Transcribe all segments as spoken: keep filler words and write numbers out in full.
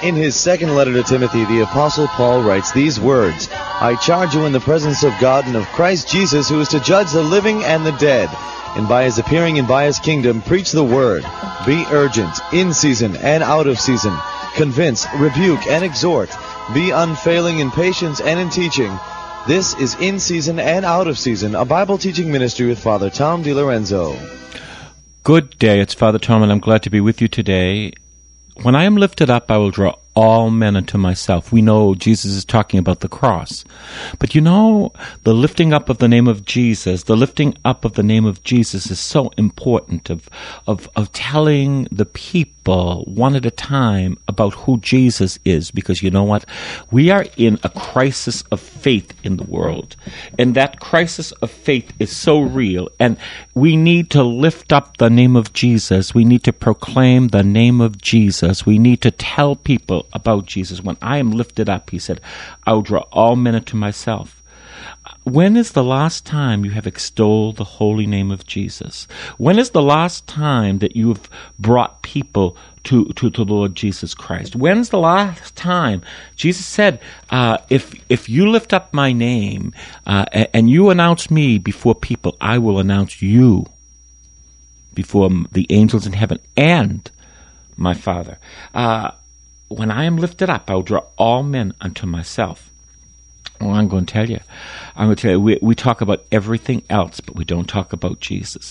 In his second letter to Timothy, the Apostle Paul writes these words, I charge you in the presence of God and of Christ Jesus, who is to judge the living and the dead, and by his appearing and by his kingdom, preach the word. Be urgent, in season and out of season. Convince, rebuke, and exhort. Be unfailing in patience and in teaching. This is In Season and Out of Season, a Bible teaching ministry with Father Tom DiLorenzo. Good day, it's Father Tom, and I'm glad to be with you today. When I am lifted up, I will draw all men unto myself. We know Jesus is talking about the cross. But you know, the lifting up of the name of Jesus, the lifting up of the name of Jesus is so important, of, of, of telling the people one at a time about who Jesus is. Because you know what? We are in a crisis of faith in the world. And that crisis of faith is so real. And we need to lift up the name of Jesus. We need to proclaim the name of Jesus. We need to tell people about Jesus. When I am lifted up, he said, I will draw all men unto myself. When is the last time you have extolled the holy name of Jesus? When is the last time that you have brought people to, to, to the Lord Jesus Christ? When's the last time? Jesus said, uh, if if you lift up my name uh, and you announce me before people, I will announce you before the angels in heaven and my Father. Uh, when I am lifted up, I will draw all men unto myself. Well, I'm going to tell you. I'm going to tell you, we, we talk about everything else, but we don't talk about Jesus.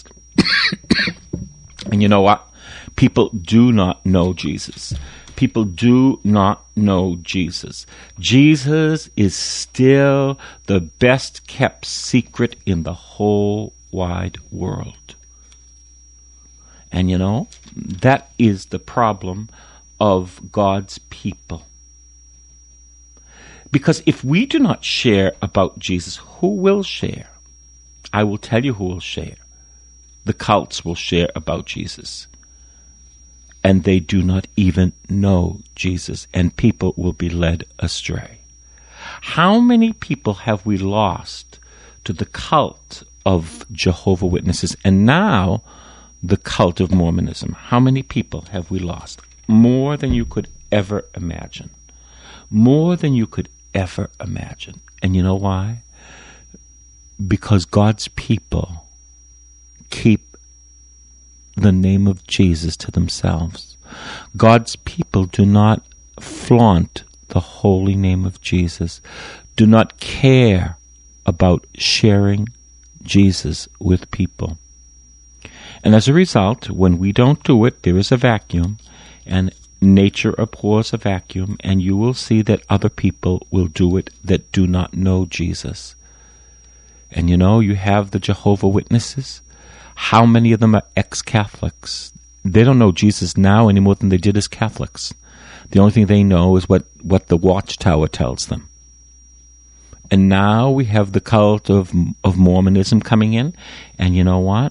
And you know what? People do not know Jesus. People do not know Jesus. Jesus is still the best kept secret in the whole wide world. And you know, that is the problem of God's people. Because if we do not share about Jesus, who will share? I will tell you who will share. The cults will share about Jesus. And they do not even know Jesus, and people will be led astray. How many people have we lost to the cult of Jehovah's Witnesses, and now the cult of Mormonism? How many people have we lost? More than you could ever imagine. More than you could ever imagine. And you know why? Because God's people keep the name of Jesus to themselves. God's people do not flaunt the holy name of Jesus, do not care about sharing Jesus with people. And as a result, when we don't do it, there is a vacuum, and nature abhors a vacuum, and you will see that other people will do it that do not know Jesus. And you know, you have the Jehovah's Witnesses. How many of them are ex-Catholics? They don't know Jesus now any more than they did as Catholics. The only thing they know is what, what the Watchtower tells them. And now we have the cult of, of Mormonism coming in, and you know what?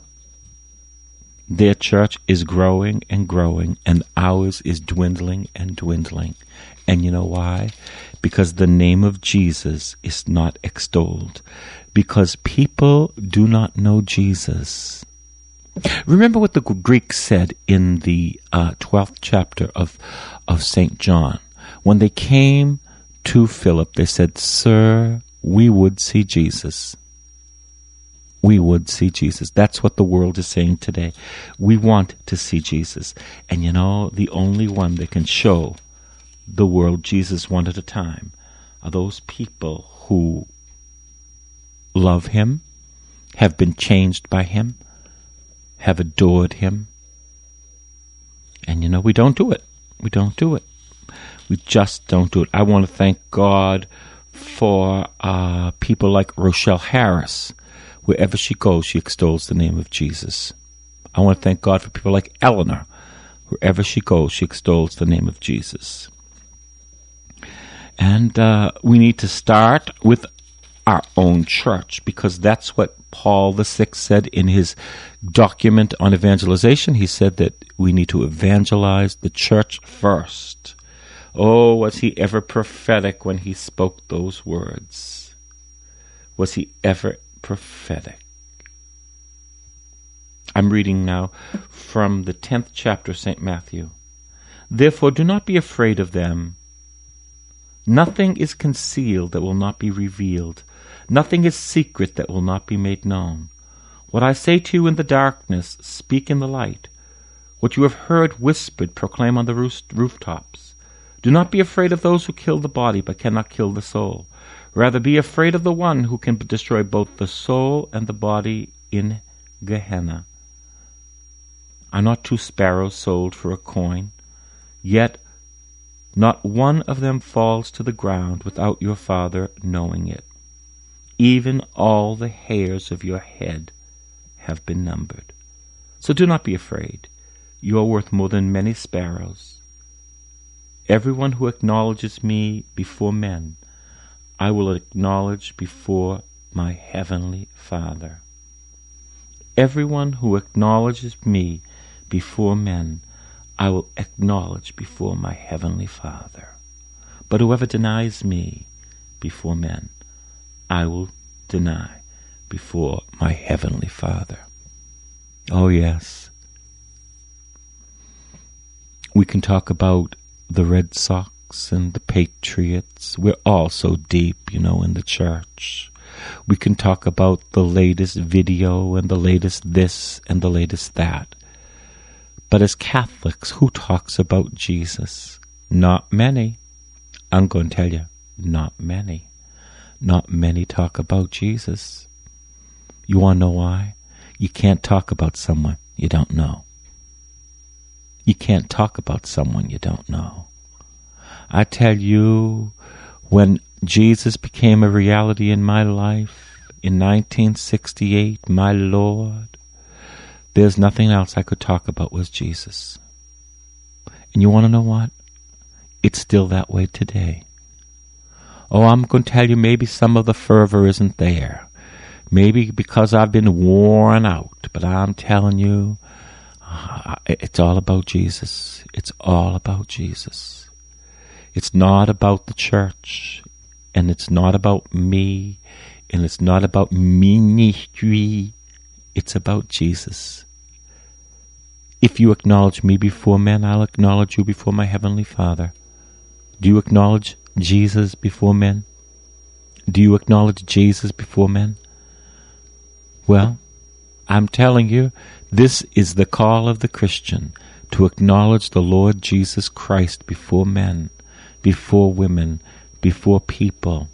Their church is growing and growing, and ours is dwindling and dwindling. And you know why? Because the name of Jesus is not extolled. Because people do not know Jesus. Remember what the Greeks said in the uh, twelfth chapter of, of Saint John. When they came to Philip, they said, Sir, we would see Jesus. We would see Jesus. That's what the world is saying today. We want to see Jesus. And you know, the only one that can show the world Jesus one at a time are those people who love him, have been changed by him, have adored him. And you know, we don't do it. We don't do it. We just don't do it. I want to thank God for uh, people like Rochelle Harris. Wherever she goes, she extols the name of Jesus. I want to thank God for people like Eleanor. Wherever she goes, she extols the name of Jesus. And uh, we need to start with our own church, because that's what Paul the Sixth said in his document on evangelization. He said that we need to evangelize the church first. Oh, was he ever prophetic when he spoke those words? Was he ever prophetic? I'm reading now from the tenth chapter of Saint Matthew. Therefore do not be afraid of them. Nothing is concealed that will not be revealed. Nothing is secret that will not be made known. What I say to you in the darkness, speak in the light. What you have heard whispered, proclaim on the roof- rooftops. Do not be afraid of those who kill the body but cannot kill the soul. Rather be afraid of the one who can destroy both the soul and the body in Gehenna. Are not two sparrows sold for a coin? Yet not one of them falls to the ground without your Father knowing it. Even all the hairs of your head have been numbered. So do not be afraid. You are worth more than many sparrows. Everyone who acknowledges me before men, I will acknowledge before my heavenly Father. Everyone who acknowledges me before men, I will acknowledge before my heavenly Father. But whoever denies me before men, I will deny before my heavenly Father. Oh yes. We can talk about the Red Sox and the Patriots. We're all so deep, you know, in the church. We can talk about the latest video and the latest this and the latest that. But as Catholics, who talks about Jesus? Not many. I'm going to tell you, not many. Not many talk about Jesus. You want to know why? You can't talk about someone you don't know. You can't talk about someone you don't know. I tell you, when Jesus became a reality in my life in nineteen sixty-eight, my Lord, there's nothing else I could talk about was Jesus. And you want to know what? It's still that way today. Oh, I'm going to tell you, maybe some of the fervor isn't there. Maybe because I've been worn out. But I'm telling you, uh, it's all about Jesus. It's all about Jesus. It's not about the church. And it's not about me. And it's not about ministry. It's about Jesus. If you acknowledge me before men, I'll acknowledge you before my heavenly Father. Do you acknowledge Jesus before men? Do you acknowledge Jesus before men? Well, I'm telling you, this is the call of the Christian, to acknowledge the Lord Jesus Christ before men, before women, before people.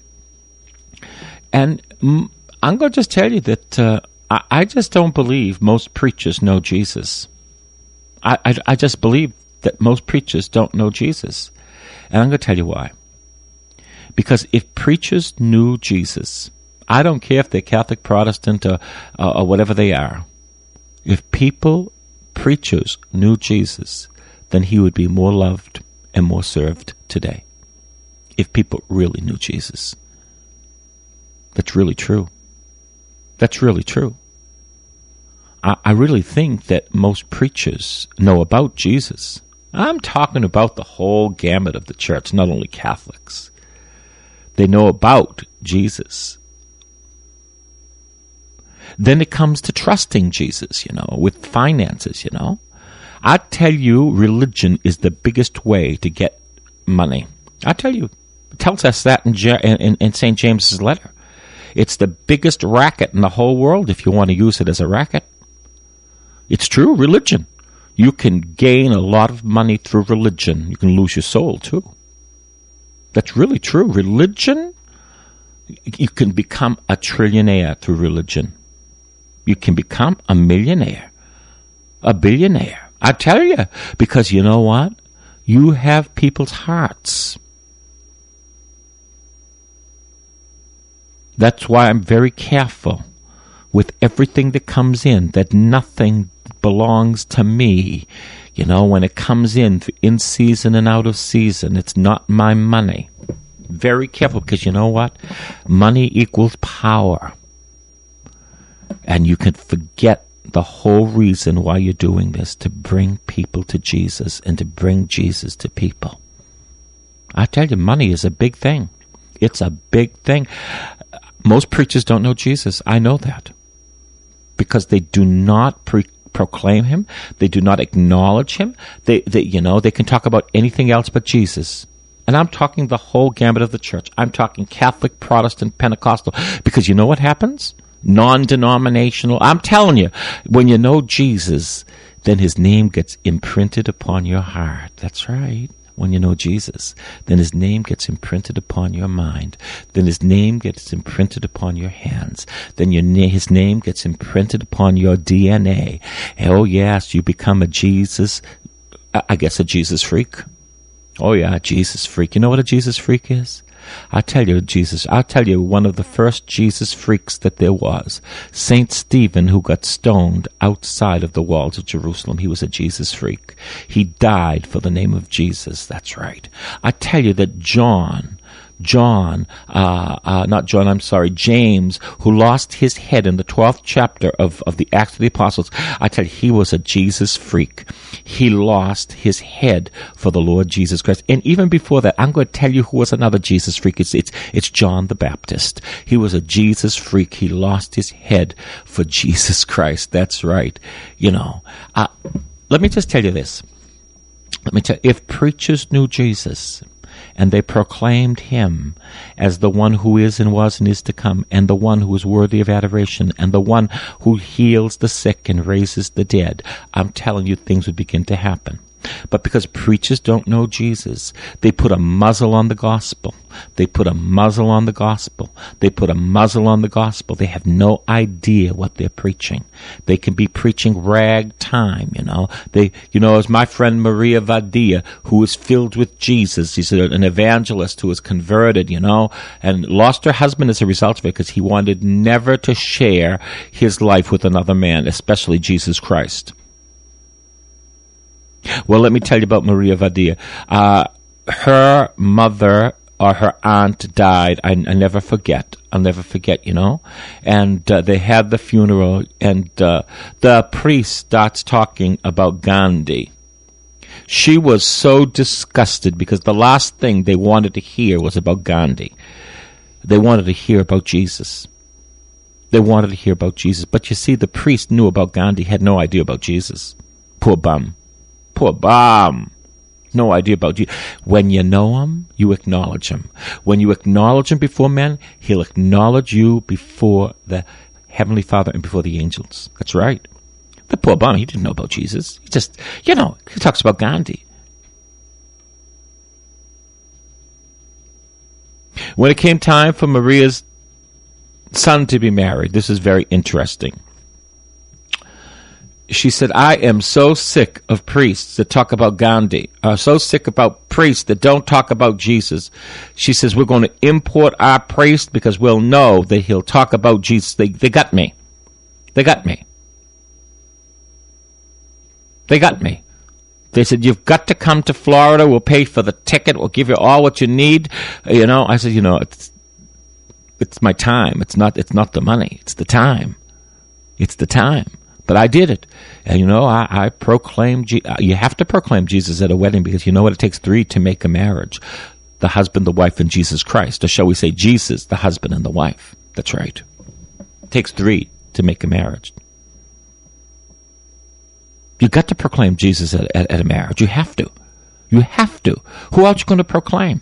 And mm, I'm going to just tell you that uh, I, I just don't believe most preachers know Jesus. I, I, I just believe that most preachers don't know Jesus. And I'm going to tell you why. Because if preachers knew Jesus, I don't care if they're Catholic, Protestant, or, uh, or whatever they are. If people, preachers, knew Jesus, then he would be more loved and more served today. If people really knew Jesus. That's really true. That's really true. I, I really think that most preachers know about Jesus. I'm talking about the whole gamut of the church, not only Catholics. They know about Jesus. Then it comes to trusting Jesus, you know, with finances, you know. I tell you, religion is the biggest way to get money. I tell you, it tells us that in, in, in Saint James's letter. It's the biggest racket in the whole world if you want to use it as a racket. It's true, religion. You can gain a lot of money through religion. You can lose your soul, too. That's really true. Religion, you can become a trillionaire through religion. You can become a millionaire, a billionaire. I tell you, because you know what? You have people's hearts. That's why I'm very careful with everything that comes in, that nothing belongs to me. You know, when it comes in, in season and out of season, it's not my money. Very careful, because you know what? Money equals power. And you can forget the whole reason why you're doing this, to bring people to Jesus and to bring Jesus to people. I tell you, money is a big thing. It's a big thing. Most preachers don't know Jesus. I know that. Because they do not pre- proclaim him. They do not acknowledge him. They, they, you know, they can talk about anything else but Jesus. And I'm talking the whole gambit of the church. I'm talking Catholic, Protestant, Pentecostal. Because you know what happens? Non-denominational. I'm telling you, when you know Jesus, then his name gets imprinted upon your heart. That's right. When you know Jesus, then his name gets imprinted upon your mind. Then his name gets imprinted upon your hands. Then your na- his name gets imprinted upon your D N A. Oh, yes, you become a Jesus, I guess a Jesus freak. Oh, yeah, Jesus freak. You know what a Jesus freak is? I'll tell you, Jesus, I'll tell you one of the first Jesus freaks that there was. Saint Stephen, who got stoned outside of the walls of Jerusalem. He was a Jesus freak. He died for the name of Jesus. That's right. I tell you that John, John, uh, uh, not John, I'm sorry, James, who lost his head in the twelfth chapter of, of the Acts of the Apostles, I tell you, he was a Jesus freak. He lost his head for the Lord Jesus Christ. And even before that, I'm going to tell you who was another Jesus freak. It's, it's, it's John the Baptist. He was a Jesus freak. He lost his head for Jesus Christ. That's right. You know, uh, let me just tell you this. Let me tell you, if preachers knew Jesus, and they proclaimed him as the one who is and was and is to come, and the one who is worthy of adoration, and the one who heals the sick and raises the dead, I'm telling you, things would begin to happen. But because preachers don't know Jesus, they put a muzzle on the gospel. They put a muzzle on the gospel. They put a muzzle on the gospel. They have no idea what they're preaching. They can be preaching ragtime, you know. They, you know, as my friend Maria Vadia, who is filled with Jesus. She's an evangelist who was converted, you know, and lost her husband as a result of it because he wanted never to share his life with another man, especially Jesus Christ. Well, let me tell you about Maria Vadia. Uh, her mother or her aunt died. I, I never forget. I'll never forget, you know. And uh, they had the funeral, and uh, the priest starts talking about Gandhi. She was so disgusted because the last thing they wanted to hear was about Gandhi. They wanted to hear about Jesus. They wanted to hear about Jesus. But you see, the priest knew about Gandhi, had no idea about Jesus. Poor bum. Poor bum. No idea about you. When you know him, you acknowledge him. When you acknowledge him before men, he'll acknowledge you before the Heavenly Father and before the angels. That's right. The poor bum, he didn't know about Jesus. He just, you know, he talks about Gandhi. When it came time for Maria's son to be married, this is very interesting. She said, I am so sick of priests that talk about Gandhi. I'm so sick about priests that don't talk about Jesus. She says, we're going to import our priest because we'll know that he'll talk about Jesus. They, they got me. They got me. They got me. They said, you've got to come to Florida. We'll pay for the ticket. We'll give you all what you need. You know, I said, you know, it's, it's my time. It's not, it's not the money. It's the time. It's the time. But I did it. And, you know, I, I proclaimed, Je- you have to proclaim Jesus at a wedding because you know what? It takes three to make a marriage. The husband, the wife, and Jesus Christ. Or shall we say Jesus, the husband, and the wife. That's right. It takes three to make a marriage. You got to proclaim Jesus at, at, at a marriage. You have to. You have to. Who else are you going to proclaim?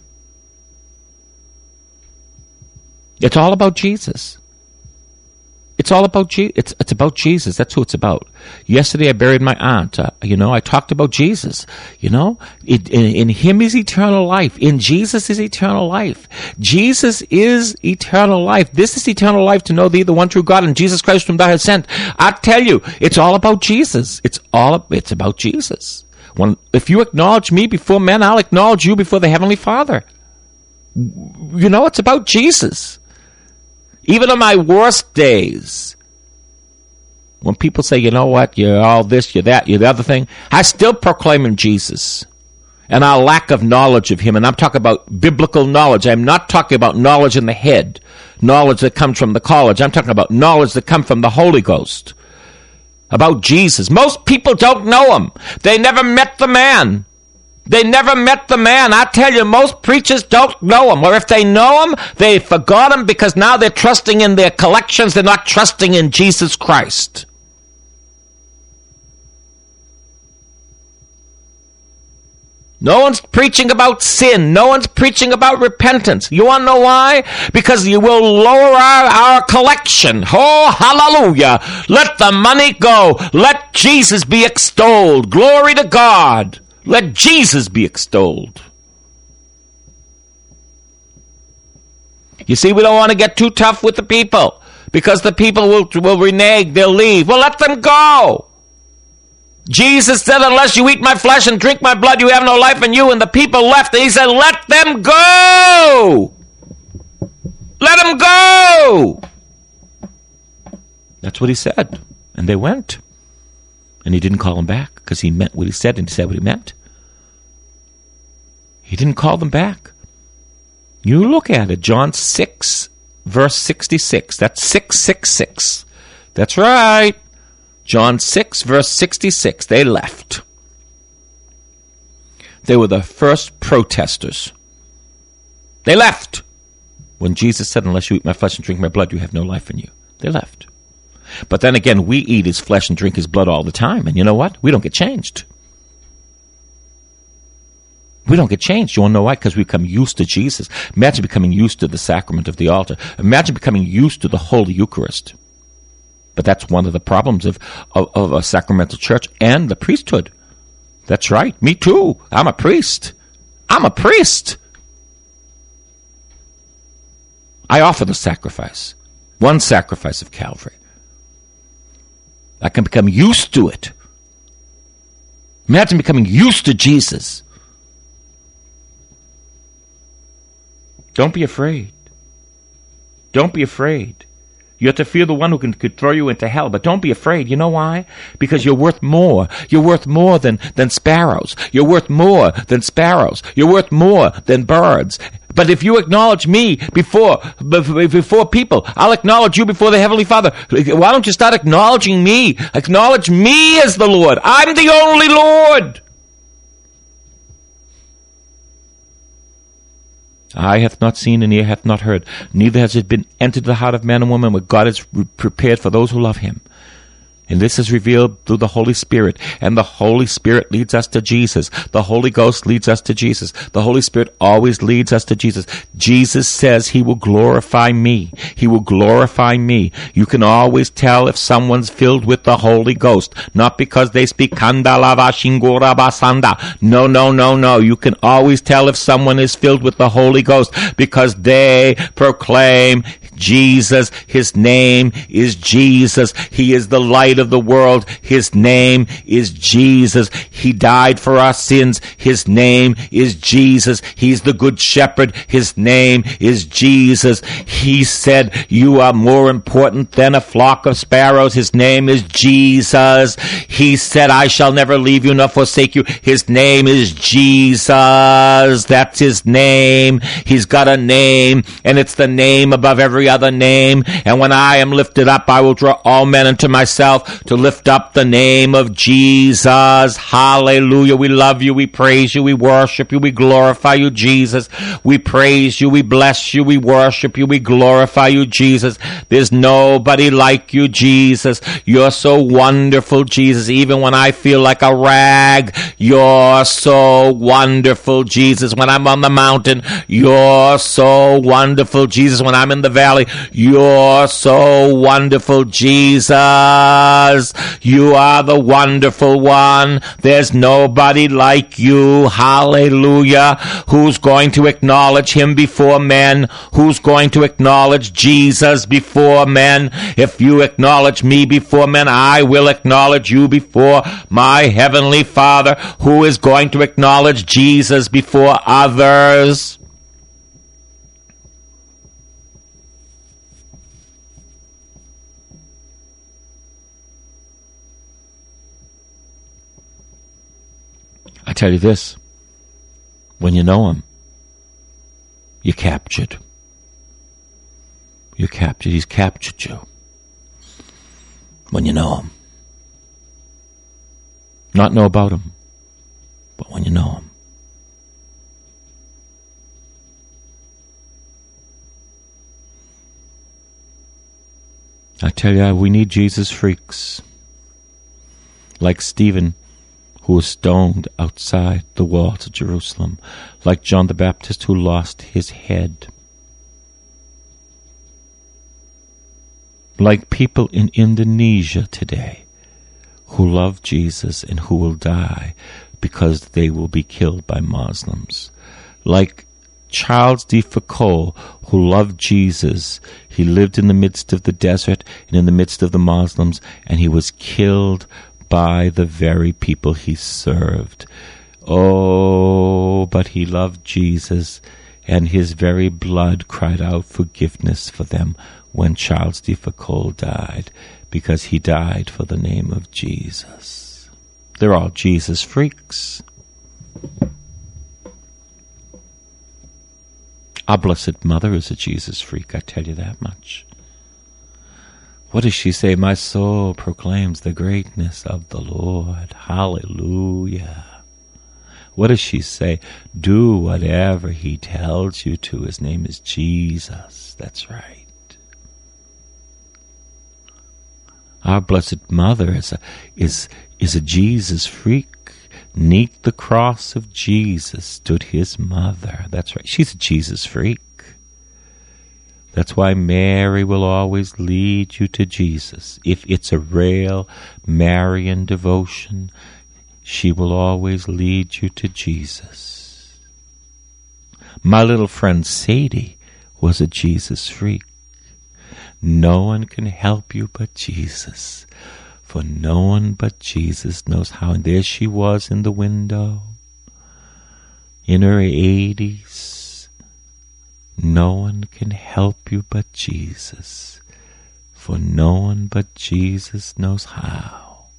It's all about Jesus. It's all about Je- it's it's about Jesus. That's who it's about. Yesterday I buried my aunt. Uh, you know, I talked about Jesus. You know, it, in, in Him is eternal life. In Jesus is eternal life. Jesus is eternal life. This is eternal life, to know Thee, the one true God, and Jesus Christ whom Thou hast sent. I tell you, it's all about Jesus. It's all it's about Jesus. When if you acknowledge me before men, I'll acknowledge you before the Heavenly Father. You know, it's about Jesus. Even on my worst days, when people say, you know what, you're all this, you're that, you're the other thing, I still proclaim Him Jesus. And our lack of knowledge of Him, and I'm talking about biblical knowledge. I'm not talking about knowledge in the head, knowledge that comes from the college. I'm talking about knowledge that comes from the Holy Ghost, about Jesus. Most people don't know Him. They never met the man. They never met the man. I tell you, most preachers don't know Him. Or if they know Him, they forgot Him because now they're trusting in their collections. They're not trusting in Jesus Christ. No one's preaching about sin. No one's preaching about repentance. You want to know why? Because you will lower our, our collection. Oh, hallelujah. Let the money go. Let Jesus be extolled. Glory to God. Let Jesus be extolled. You see, we don't want to get too tough with the people because the people will, will renege. They'll leave. Well, let them go. Jesus said, unless you eat my flesh and drink my blood, you have no life in you. And the people left. And he said, let them go. Let them go. That's what he said. And they went. And he didn't call them back because he meant what he said and he said what he meant. He didn't call them back. You look at it. John six, verse sixty-six. That's six six six. That's right. John six, verse sixty-six, they left. They were the first protesters. They left. When Jesus said, unless you eat my flesh and drink my blood, you have no life in you. They left. But then again, we eat his flesh and drink his blood all the time. And you know what? We don't get changed. We don't get changed. You want to know why? Because we become used to Jesus. Imagine becoming used to the sacrament of the altar. Imagine becoming used to the Holy Eucharist. But that's one of the problems of, of, of a sacramental church and the priesthood. That's right. Me too. I'm a priest. I'm a priest. I offer the sacrifice. One sacrifice of Calvary. I can become used to it. Imagine becoming used to Jesus. Don't be afraid. Don't be afraid. You have to fear the one who can, could throw you into hell. But don't be afraid. You know why? Because you're worth more. You're worth more than, than sparrows. You're worth more than sparrows. You're worth more than birds. But if you acknowledge me before, before people, I'll acknowledge you before the Heavenly Father. Why don't you start acknowledging me? Acknowledge me as the Lord. I'm the only Lord. Eye hath not seen and ear hath not heard, neither has it been entered the heart of man and woman what God has re- prepared for those who love him. And this is revealed through the Holy Spirit. And the Holy Spirit leads us to Jesus. The Holy Ghost leads us to Jesus. The Holy Spirit always leads us to Jesus. Jesus says he will glorify me. He will glorify me. You can always tell if someone's filled with the Holy Ghost. Not because they speak kandalava shingora basanda. No, no, no, no. You can always tell if someone is filled with the Holy Ghost because they proclaim Jesus. His name is Jesus. He is the light of the world. His name is Jesus. He died for our sins. His name is Jesus. He's the good shepherd. His name is Jesus. He said, you are more important than a flock of sparrows. His name is Jesus. He said, I shall never leave you nor forsake you. His name is Jesus. That's his name. He's got a name, and it's the name above every other name. And when I am lifted up, I will draw all men unto myself, to lift up the name of Jesus. Hallelujah. We love you. We praise you. We worship you. We glorify you, Jesus. We praise you. We bless you. We worship you. We glorify you, Jesus. There's nobody like you, Jesus. You're so wonderful, Jesus. Even when I feel like a rag, you're so wonderful, Jesus. When I'm on the mountain, you're so wonderful, Jesus. When I'm in the valley, you're so wonderful, Jesus. You are the wonderful one. There's nobody like you. Hallelujah. Who's going to acknowledge him before men? Who's going to acknowledge Jesus before men? If you acknowledge me before men, I will acknowledge you before my heavenly Father. Who is going to acknowledge Jesus before others? I tell you this, when you know him, you're captured. You're captured. He's captured you. When you know him. Not know about him, but when you know him. I tell you, we need Jesus freaks. Like Stephen, who was stoned outside the walls of Jerusalem, like John the Baptist who lost his head, like people in Indonesia today who love Jesus and who will die because they will be killed by Muslims, like Charles de Foucault, who loved Jesus. He lived in the midst of the desert and in the midst of the Muslims, and he was killed by the very people he served. Oh, but he loved Jesus, and his very blood cried out forgiveness for them when Charles de Foucault died, because he died for the name of Jesus. They're all Jesus freaks. Our Blessed Mother is a Jesus freak, I tell you that much. What does she say? My soul proclaims the greatness of the Lord. Hallelujah. What does she say? Do whatever he tells you to. His name is Jesus. That's right. Our Blessed Mother is a, is, is a Jesus freak. 'Neath the cross of Jesus stood his mother. That's right. She's a Jesus freak. That's why Mary will always lead you to Jesus. If it's a real Marian devotion, she will always lead you to Jesus. My little friend Sadie was a Jesus freak. No one can help you but Jesus, for no one but Jesus knows how. And there she was in the window, in her eighties. No one can help you but Jesus, for no one but Jesus knows how.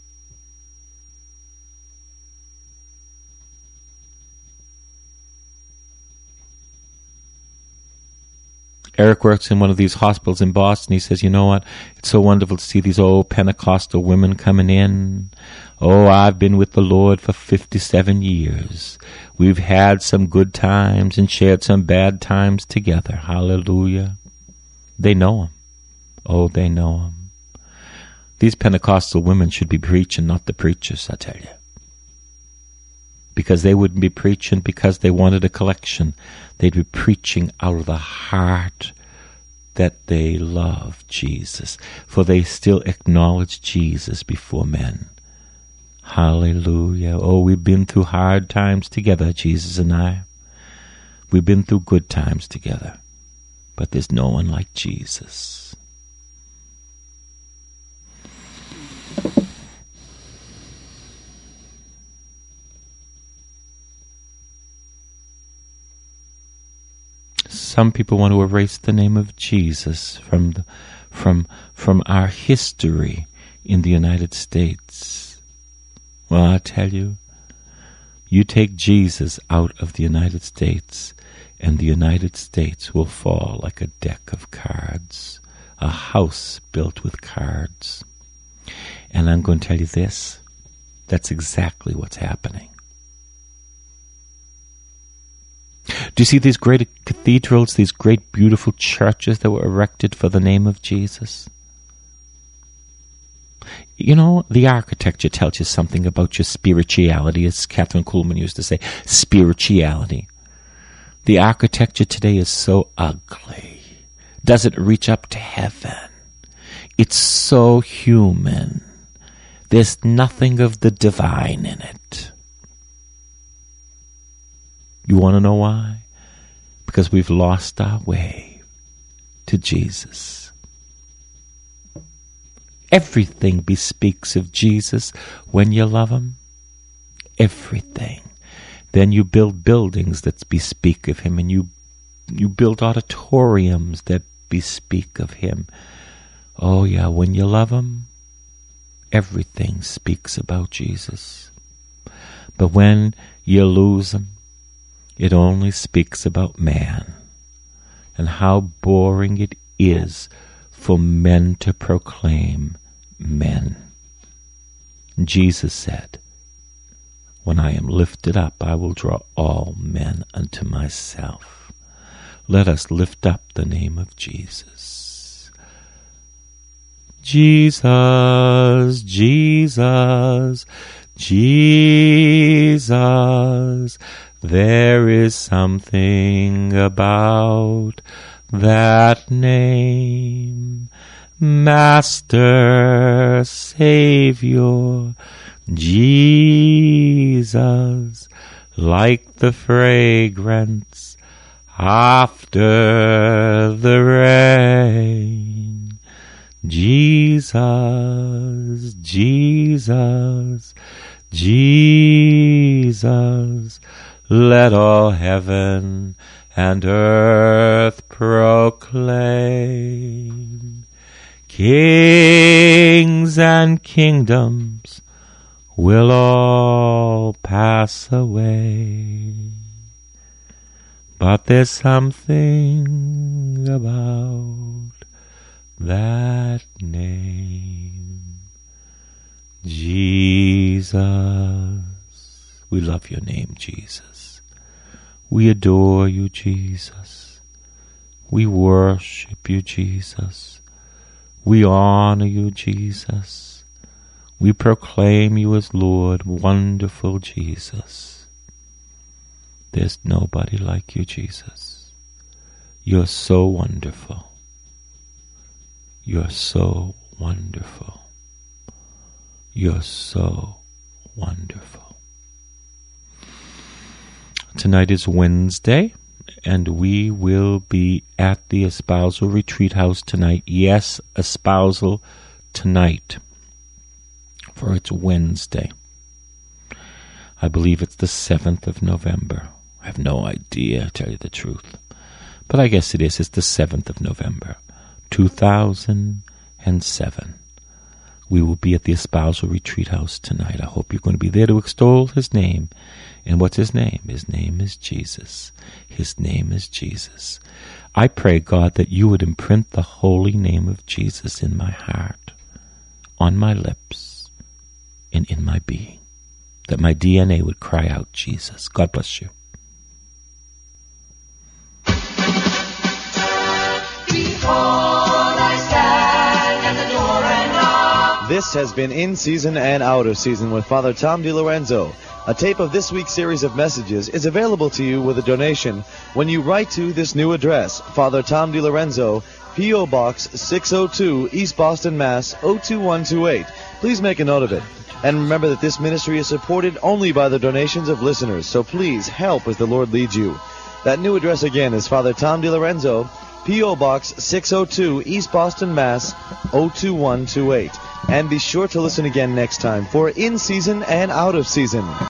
Eric works in one of these hospitals in Boston. He says, you know what? It's so wonderful to see these old Pentecostal women coming in. Oh, I've been with the Lord for fifty-seven years. We've had some good times and shared some bad times together. Hallelujah. They know him. Oh, they know him. These Pentecostal women should be preaching, not the preachers, I tell you. Because they wouldn't be preaching because they wanted a collection. They'd be preaching out of the heart that they love Jesus, for they still acknowledge Jesus before men. Hallelujah. Oh, we've been through hard times together, Jesus and I. We've been through good times together, but there's no one like Jesus. Some people want to erase the name of Jesus from the, from from our history in the United States. Well, I tell you, you take Jesus out of the United States, and the United States will fall like a deck of cards, a house built with cards. And I'm going to tell you this, that's exactly what's happening. Do you see these great cathedrals, these great beautiful churches that were erected for the name of Jesus? You know, the architecture tells you something about your spirituality, as Catherine Kuhlman used to say, spirituality. The architecture today is so ugly. Doesn't reach up to heaven. It's so human. There's nothing of the divine in it. You want to know why? Because we've lost our way to Jesus. Everything bespeaks of Jesus when you love him. Everything. Then you build buildings that bespeak of him, and you you build auditoriums that bespeak of him. Oh yeah, when you love him, everything speaks about Jesus. But when you lose him, it only speaks about man, and how boring it is for men to proclaim men. Jesus said, when I am lifted up, I will draw all men unto myself. Let us lift up the name of Jesus. Jesus, Jesus, Jesus. There is something about that name. Master, Savior, Jesus, like the fragrance after the rain. Jesus, Jesus, Jesus, let all heaven and earth proclaim. Kings and kingdoms will all pass away, but there's something about that name, Jesus. We love your name, Jesus. We adore you, Jesus. We worship you, Jesus. We honor you, Jesus. We proclaim you as Lord, wonderful Jesus. There's nobody like you, Jesus. You're so wonderful. You're so wonderful. You're so wonderful. Tonight is Wednesday, and we will be at the Espousal Retreat House tonight. Yes, Espousal tonight, for it's Wednesday. I believe it's the seventh of November. I have no idea, to tell you the truth. But I guess it is. It's the seventh of November, two thousand seven. We will be at the Espousal Retreat House tonight. I hope you're going to be there to extol his name. And what's his name? His name is Jesus. His name is Jesus. I pray, God, that you would imprint the holy name of Jesus in my heart, on my lips, and in my being. That my D N A would cry out, Jesus. God bless you. Behold, I stand at the door and knock. This has been In Season and Out of Season with Father Tom DiLorenzo. A tape of this week's series of messages is available to you with a donation when you write to this new address, Father Tom DiLorenzo, P O. Box six oh two, East Boston, Mass. oh two one two eight. Please make a note of it. And remember that this ministry is supported only by the donations of listeners, so please help as the Lord leads you. That new address again is Father Tom DiLorenzo, P O. Box six oh two, East Boston, Mass. oh two one two eight. And be sure to listen again next time for In Season and Out of Season.